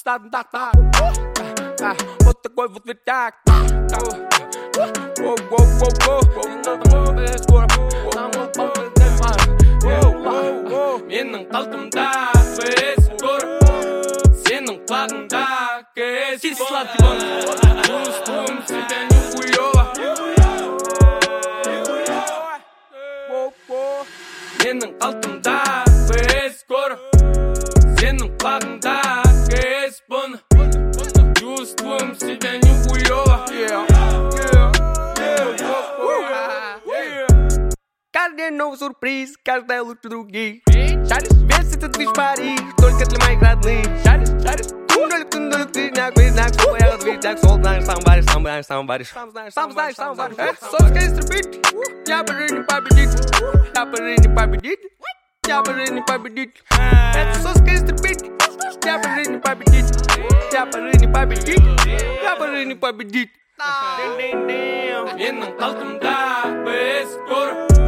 Staten tak tak. Вот такой вот витяк. Менің қалтымда фейс көр, сенің құлағыңда кэс сладкий. Чувствуем себя нихуёво. Менің қалтымда фейс көр, сенің құлағыңда кэс бұны. Чувствуем себя нихуёво. Каждый день новый сюрприз, каждая лучше других. Шаришь, весь этот движ Париж, только для моих родных. Шаришь, нулик ты, знак, сколько я движняк. Сол знаешь, сам варишь. Сам знаешь. Соцкая истребит, я бы не победит. Это соцкая истребит, я бы не победит. Менің қалтымда бес көр.